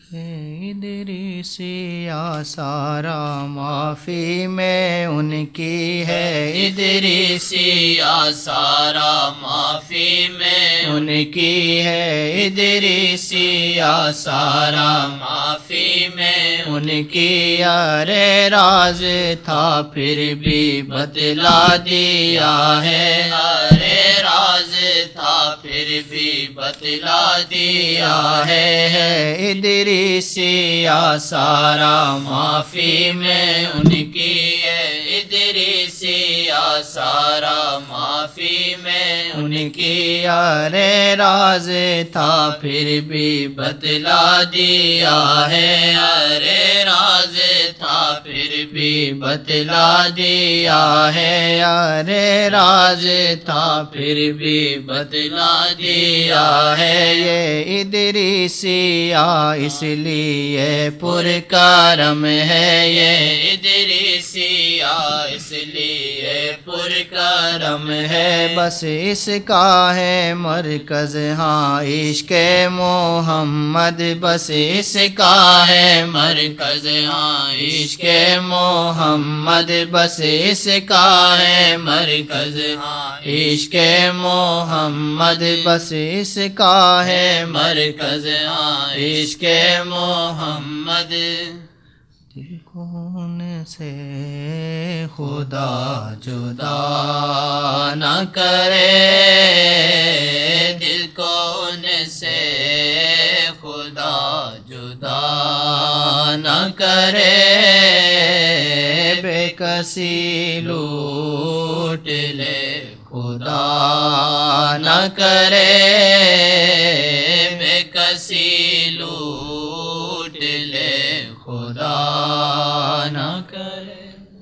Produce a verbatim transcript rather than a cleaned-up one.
ادریسیہ سارا معافی میں ان کی ہے، ادریسیہ سارا معافی میں ان کی ہے، ادریسیہ سارا معافی میں ان کی ارے راز تھا پھر بھی بتلا دیا ہے، ارے راز تھا پھر بھی بتلا دیا ہے ہے ادریسیہ سارا معافی میں ان کی ہے، ادریسیہ سارا معافی میں ان کی ارے راز تھا پھر بھی بتلا دیا ہے، ارے راز تھا پھر بھی بتلا دیا ہے، ارے راز تھا پھر بھی بتلا دیا ہے، یہ ادریسیہ اس لیے پر کرم ہے، یہ ادریسیہ اس لیے پر کرم ہے، بس اس کا ہے مرکز ہاں عشق محمد، بس اس کا ہے مرکز ہاں عشق محمد، بس اس کا ہے مرکز ہاں عشق محمد، بس اس کا ہے مرکز ہاں عشق محمد۔ دل کون سے خدا جدا نہ کرے، دل کون سے خدا جدا نہ کرے، بے کسی لوٹ لے خدا نہ کرے، بے کسی لوٹ لے خدا نہ کرے۔